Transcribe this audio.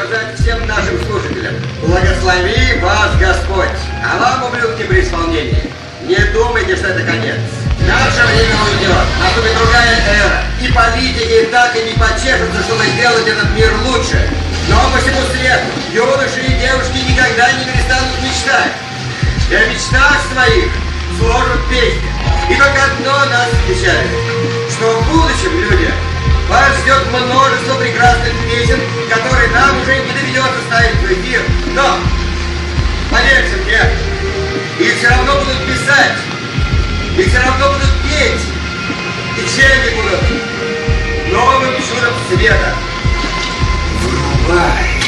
сказать всем нашим слушателям: благослови вас Господь, а вам, ублюдки, при исполнении, не думайте, что это конец. Наше время уйдет, наступит другая эра, и политики так и не почешутся, чтобы сделать этот мир лучше. Но по всему свету юноши и девушки никогда не перестанут мечтать. И о мечтах своих сложат песни. И только одно нас встречает, что в будущем, люди, вас ждет множество прекрасных песен, которые нам уже не доведется ставить в эфир. Но, поверьте мне, их все равно будут писать, их все равно будут петь. И все они будут новым чудом света. Врубай!